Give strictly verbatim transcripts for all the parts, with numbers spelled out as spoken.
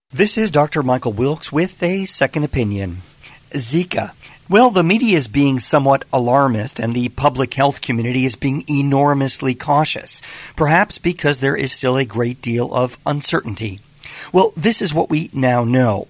This is Doctor Michael Wilkes with a second opinion. Zika. Well, the media is being somewhat alarmist and the public health community is being enormously cautious, perhaps because there is still a great deal of uncertainty. Well, this is what we now know.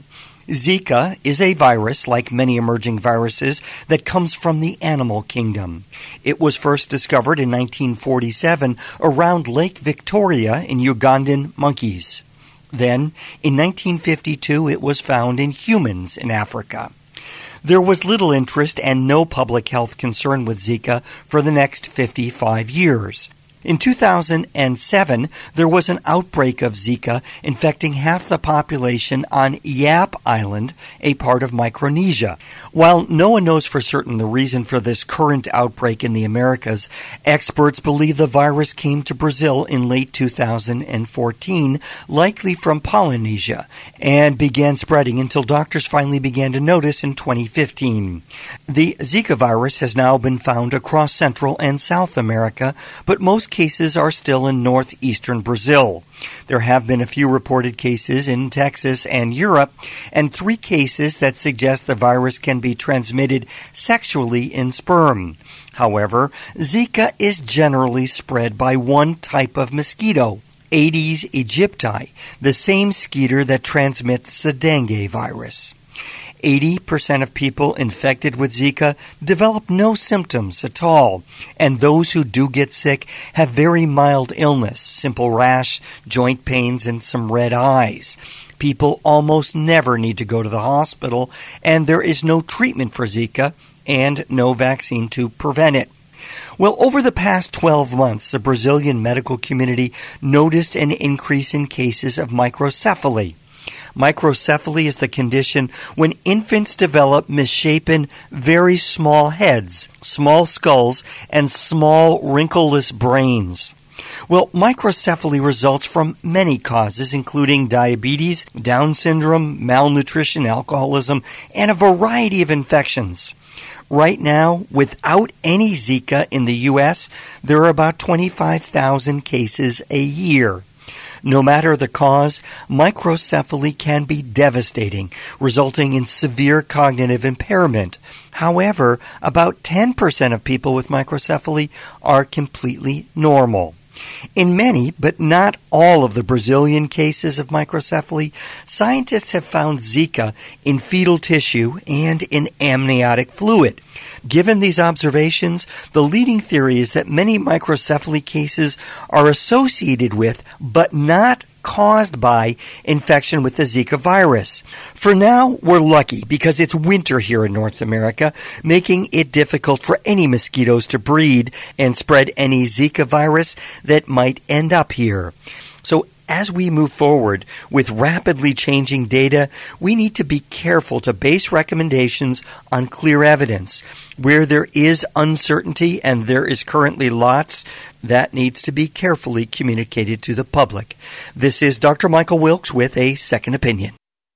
Zika is a virus, like many emerging viruses, that comes from the animal kingdom. It was first discovered in nineteen forty-seven around Lake Victoria in Ugandan monkeys. Then, in nineteen fifty-two, it was found in humans in Africa. There was little interest and no public health concern with Zika for the next fifty-five years. In two thousand seven, there was an outbreak of Zika infecting half the population on Yap Island, a part of Micronesia. While no one knows for certain the reason for this current outbreak in the Americas, experts believe the virus came to Brazil in late two thousand fourteen, likely from Polynesia, and began spreading until doctors finally began to notice in twenty fifteen. The Zika virus has now been found across Central and South America, but most cases are still in northeastern Brazil. There have been a few reported cases in Texas and Europe, and three cases that suggest the virus can be transmitted sexually in sperm. However, Zika is generally spread by one type of mosquito, Aedes aegypti, the same mosquito that transmits the dengue virus. eighty percent of people infected with Zika develop no symptoms at all, and those who do get sick have very mild illness, simple rash, joint pains, and some red eyes. People almost never need to go to the hospital, and there is no treatment for Zika and no vaccine to prevent it. Well, over the past twelve months, the Brazilian medical community noticed an increase in cases of microcephaly. Microcephaly is the condition when infants develop misshapen, very small heads, small skulls, and small wrinkleless brains. Well, microcephaly results from many causes, including diabetes, Down syndrome, malnutrition, alcoholism, and a variety of infections. Right now, without any Zika in the U S, there are about twenty-five thousand cases a year. No matter the cause, microcephaly can be devastating, resulting in severe cognitive impairment. However, about ten percent of people with microcephaly are completely normal. In many, but not all of the Brazilian cases of microcephaly, scientists have found Zika in fetal tissue and in amniotic fluid. Given these observations, the leading theory is that many microcephaly cases are associated with, but not caused by, infection with the Zika virus. For now, we're lucky because it's winter here in North America, making it difficult for any mosquitoes to breed and spread any Zika virus that might end up here. So as we move forward with rapidly changing data, we need to be careful to base recommendations on clear evidence. Where there is uncertainty, and there is currently lots, that needs to be carefully communicated to the public. This is Doctor Michael Wilkes with a second opinion.